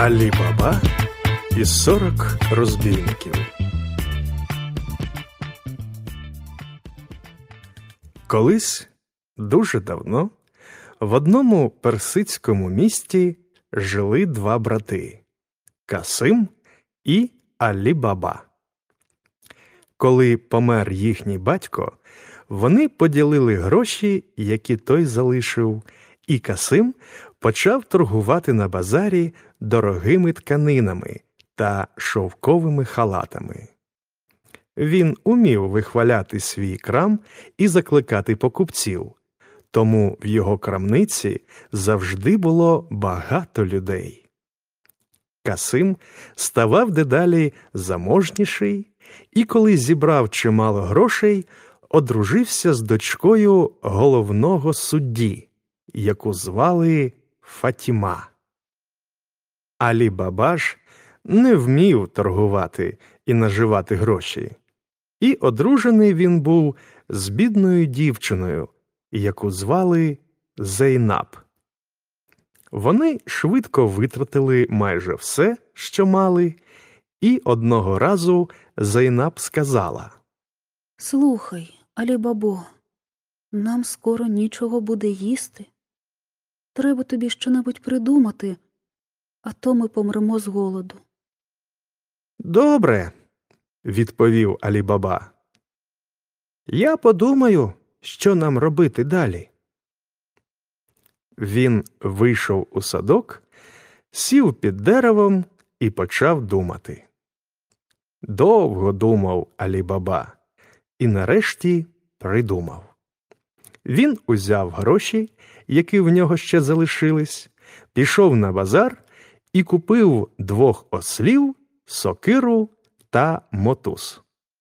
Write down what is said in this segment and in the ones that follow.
Алі-Баба і 40 розбійників. Колись, дуже давно, в одному персидському місті жили два брати – Касим і Алі-Баба. Коли помер їхній батько, вони поділили гроші, які той залишив, і Касим почав торгувати на базарі дорогими тканинами та шовковими халатами. Він умів вихваляти свій крам і закликати покупців, тому в його крамниці завжди було багато людей. Касим ставав дедалі заможніший і, коли зібрав чимало грошей, одружився з дочкою головного судді, яку звали Фатіма. Алі-Баба ж не вмів торгувати і наживати гроші, і одружений він був з бідною дівчиною, яку звали Зейнаб. Вони швидко витратили майже все, що мали, і одного разу Зейнаб сказала: «Слухай, Алі-Бабо, нам скоро нічого буде їсти. Треба тобі щонебудь придумати, а то ми помремо з голоду». «Добре», – відповів Алі-Баба. «Я подумаю, що нам робити далі». Він вийшов у садок, сів під деревом і почав думати. Довго думав Алі-Баба і нарешті придумав. Він узяв гроші, які в нього ще залишились, пішов на базар і купив 2 ослів, сокиру та мотуз.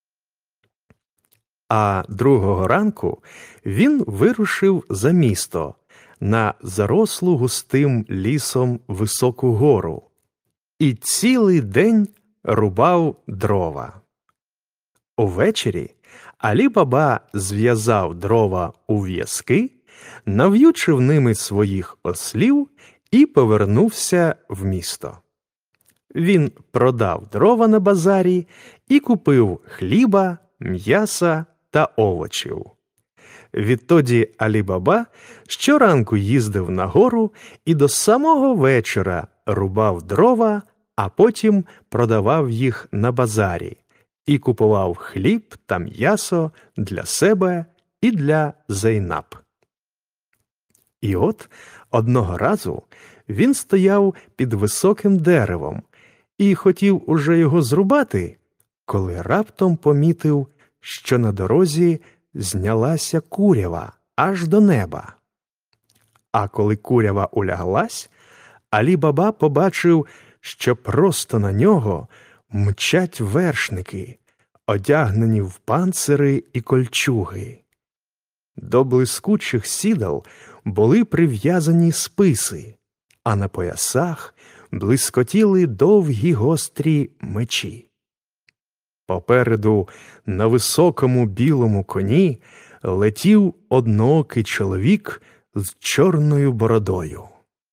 А другого ранку він вирушив за місто на зарослу густим лісом високу гору і цілий день рубав дрова. Увечері Алі-Баба зв'язав дрова у в'язки, нав'ючив ними своїх ослів і повернувся в місто. Він продав дрова на базарі і купив хліба, м'яса та овочів. Відтоді Алі-Баба щоранку їздив на гору і до самого вечора рубав дрова, а потім продавав їх на базарі і купував хліб та м'ясо для себе і для Зейнаб. І от одного разу він стояв під високим деревом і хотів уже його зрубати, коли раптом помітив, що на дорозі знялася курява аж до неба. А коли курява уляглась, Алі-Баба побачив, що просто на нього мчать вершники, одягнені в панцири і кольчуги. До блискучих сідал були прив'язані списи, а на поясах блискотіли довгі гострі мечі. Попереду на високому білому коні летів одноокий чоловік з чорною бородою.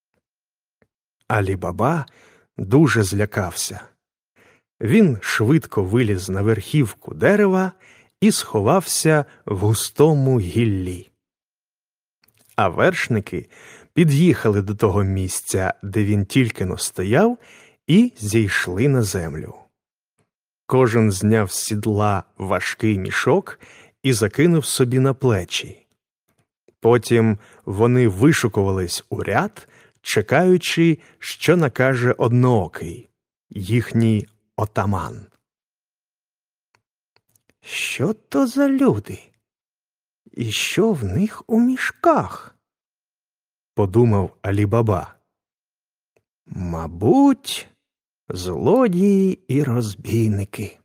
Алі-Баба дуже злякався. Він швидко виліз на верхівку дерева і сховався в густому гіллі. А вершники під'їхали до того місця, де він тільки-но стояв, і зійшли на землю. Кожен зняв з сідла важкий мішок і закинув собі на плечі. Потім вони вишукувались у ряд, чекаючи, що накаже одноокий, їхній отаман. «Що то за люди? І що в них у мішках?» – подумав Алі-Баба. «Мабуть, злодії і розбійники».